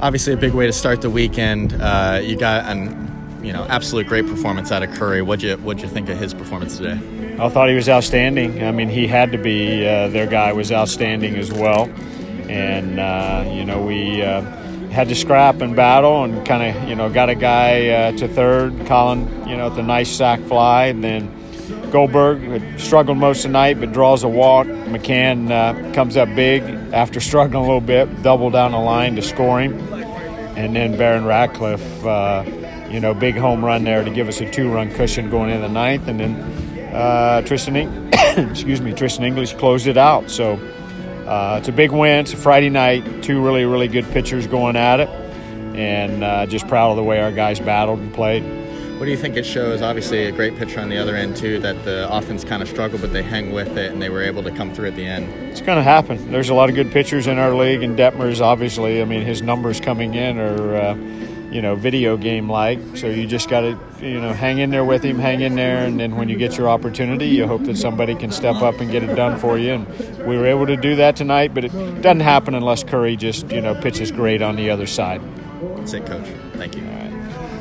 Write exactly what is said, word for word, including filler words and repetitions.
Obviously a big way to start the weekend. Uh, you got an, you know, absolute great performance out of Curry. What'd you, what'd you think of his performance today? I thought he was outstanding. I mean, he had to be. Uh, their guy was outstanding as well. And, uh, you know, we uh, had to scrap and battle and kind of, you know, got a guy uh, to third. Colin, you know, with a nice sack fly. And then Goldberg struggled most of the night but draws a walk. McCann uh, comes up big after struggling a little bit, double down the line to score him. And then Barron Ratcliffe, uh, you know, big home run there to give us a two-run cushion going into the ninth. And then uh, Tristan, excuse me, Tristan English closed it out. So uh, it's a big win. It's a Friday night. Two really, really good pitchers going at it. And uh, just proud of the way our guys battled and played. What do you think it shows? Obviously a great pitcher on the other end too, that the offense kind of struggled, but they hang with it and they were able to come through at the end. It's going to happen. There's a lot of good pitchers in our league, and Detmer's obviously, I mean, his numbers coming in are, uh, you know, video game-like. So you just got to, you know, hang in there with him, hang in there, and then when you get your opportunity, you hope that somebody can step up and get it done for you. And we were able to do that tonight, but it doesn't happen unless Curry just, you know, pitches great on the other side. That's it, Coach. Thank you. All right.